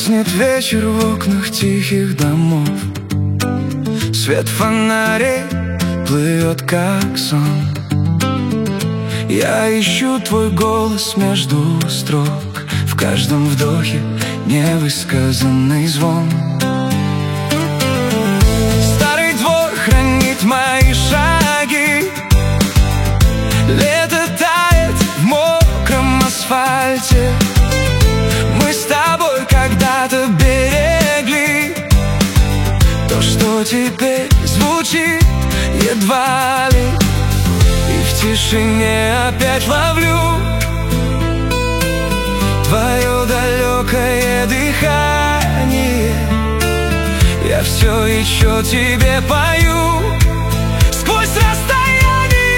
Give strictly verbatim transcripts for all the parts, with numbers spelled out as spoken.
Мерзнет вечер в окнах тихих домов, свет фонарей плывет как сон. Я ищу твой голос между строк, в каждом вдохе невысказанный звон. Старый двор хранит мои шаги, лето тает в мокром асфальте. Мы с тобой когда-то берегли то, что теперь звучит едва ли. И в тишине опять ловлю твое далекое дыхание. Я все еще тебе пою сквозь расстояние.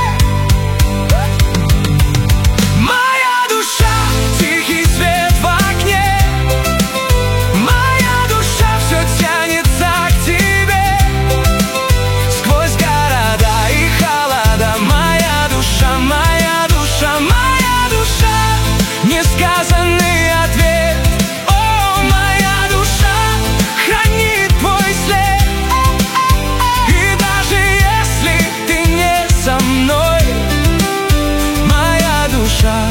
Моя душа, тихий свет в окне, моя душа все тянется к тебе. Сквозь города и холода, моя душа, моя душа, моя душа, несказанный ответ. О, моя душа хранит твой след. И даже если ты не со мной, моя душа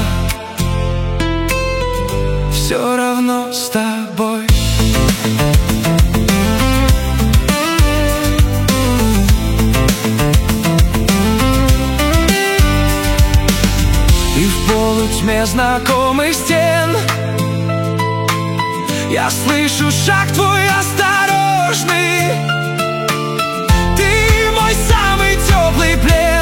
все равно с тобой. И в полутьме знакомых стен я слышу шаг твой осторожный. Ты мой самый теплый плед.